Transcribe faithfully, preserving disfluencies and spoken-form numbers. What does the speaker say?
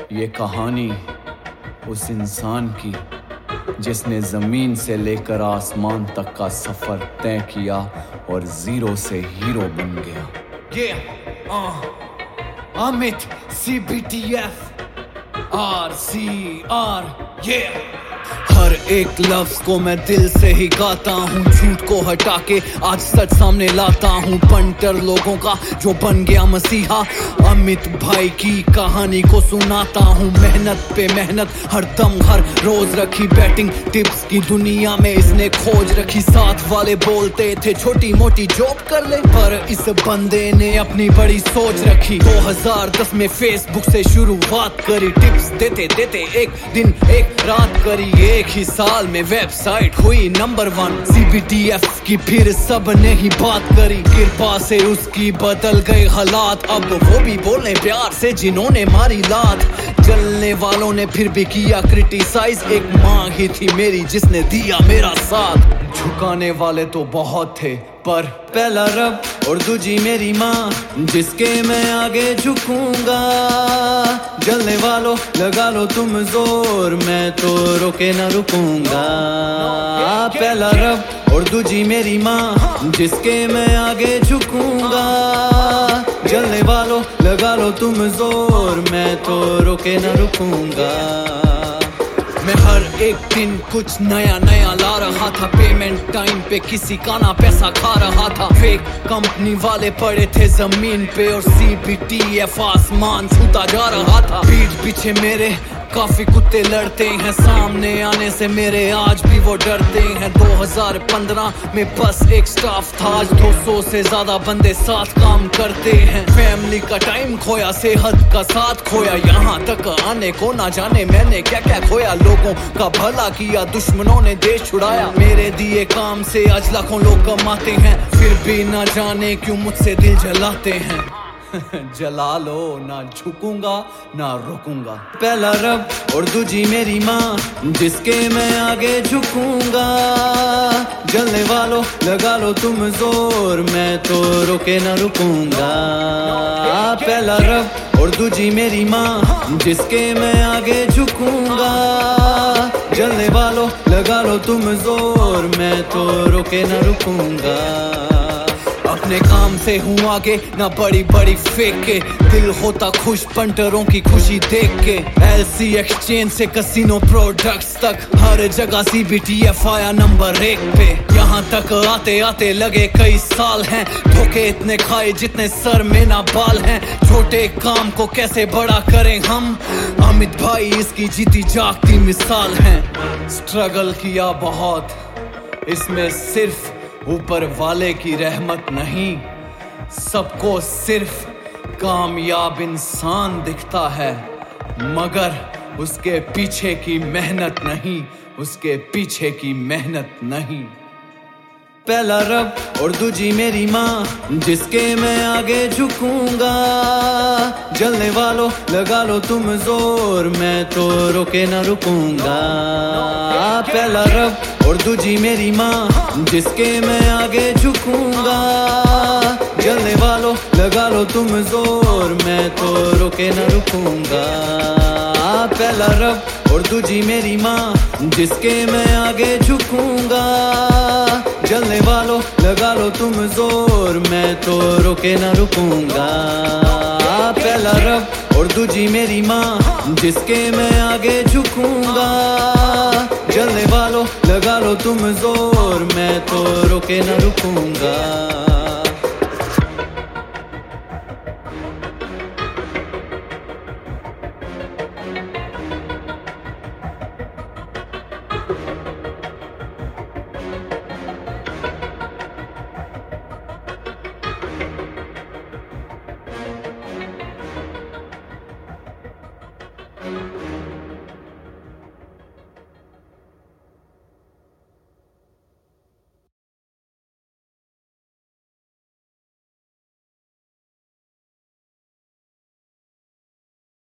ये कहानी उस इंसान की जिसने ज़मीन से लेकर आसमान तक का सफ़र तय किया और ज़ीरो से हीरो बन गया। Yeah, uh, Amit C B T F R C R yeah। हर एक लफ्ज को मैं दिल से ही गाता हूँ, झूठ को हटा के आज सच सामने लाता हूँ। पंटर लोगों का जो बन गया मसीहा, अमित भाई की कहानी को सुनाता हूँ। मेहनत पे मेहनत हर दम हर रोज रखी, बैटिंग टिप्स की दुनिया में इसने खोज रखी। साथ वाले बोलते थे छोटी मोटी जॉब कर ले, पर इस बंदे ने अपनी बड़ी सोच रखी। दो हज़ार दस में फेसबुक से शुरुआत करी, टिप्स देते देते एक दिन एक रात करी। एक ही साल में वेबसाइट हुई number one, C B T F की फिर सब ने ही बात करी। कृपा से उसकी बदल गए हालात, अब वो भी बोले प्यार से जिन्होंने मारी लात। जलने वालों ने फिर भी किया क्रिटिसाइज, एक माँ ही थी मेरी जिसने दिया मेरा साथ। झुकाने वाले तो बहुत थे पर पहला रब और दूजी मेरी माँ, जिसके मैं आगे झुकूंगा। जलने वालों लगा लो तुम जोर, मैं तो रोके न रुकूंगा। पहला रब और दूजी मेरी माँ, जिसके मैं आगे झुकूंगा। जलने वालों लगा लो तुम जोर, मैं तो रोके न रुकूंगा। मैं हर एक दिन कुछ नया नया ला रहा था, पेमेंट टाइम पे किसी का ना पैसा खा रहा था। फेक कंपनी वाले पड़े थे जमीन पे और सी बी टी एफ आसमान छूता जा रहा था। पीठ पीछे मेरे काफी कुत्ते लड़ते हैं, सामने आने से मेरे आज भी वो डरते हैं। दो हज़ार पंद्रह में बस एक स्टाफ था, आज दो सौ से ज्यादा बंदे साथ काम करते हैं। फैमिली का टाइम खोया, सेहत का साथ खोया, यहाँ तक आने को ना जाने मैंने क्या क्या खोया। लोगों का भला किया, दुश्मनों ने देश छुड़ाया। मेरे दिए काम से आज लाखों लोग कमाते हैं, फिर भी ना जाने क्यों मुझसे दिल जलाते हैं। जला लो, ना झुकूंगा ना रुकूंगा। पहला रब और दूजी मेरी माँ, जिसके मैं आगे झुकूंगा। जलने वालों लगा लो तुम जोर, मैं तो रोके न रुकूंगा। पहला रब और दूजी मेरी माँ, जिसके मैं आगे झुकूंगा। जलने वालों लगा लो तुम जोर, मैं तो रोके न रुकूंगा। अपने काम से हूँ आगे, ना बड़ी बड़ी फेक के। दिल होता खुश पंटरों की खुशी देख के। एल सी एक्सचेंज से कसिनो प्रोडक्ट्स तक, हर जगह सी बी टी एफ आया नंबर एक पे। यहाँ तक आते आते लगे कई साल हैं, धोखे इतने खाए जितने सर में ना बाल हैं। छोटे काम को कैसे बड़ा करें हम, अमित भाई इसकी जीती जागती मिसाल हैं। स्ट्रगल किया बहुत, इसमें सिर्फ ऊपर वाले की रहमत नहीं, सबको सिर्फ कामयाब इंसान दिखता है, मगर उसके पीछे की मेहनत नहीं, उसके पीछे की मेहनत नहीं। पहला रब और दूजी मेरी माँ, जिसके मैं आगे झुकूंगा। जलने वालों लगा लो तुम जोर, मैं तो रोके न रुकूंगा। पहला रब और दूजी मेरी माँ, जिसके मैं आगे झुकूंगा। जलने वालों लगा लो तुम जोर, मैं तो रोके न रुकूंगा। पहला रब और दूजी मेरी माँ, जिसके मैं आगे झुकूंगा। जलने वालों लगा लो तुम जोर, मैं तो रोके न रुकूंगा। पहला रब और दूजी मेरी माँ, जिसके मैं आगे झुकूंगा। जलने वालों लगा लो तुम जोर, मैं तो रोके न रुकूंगा।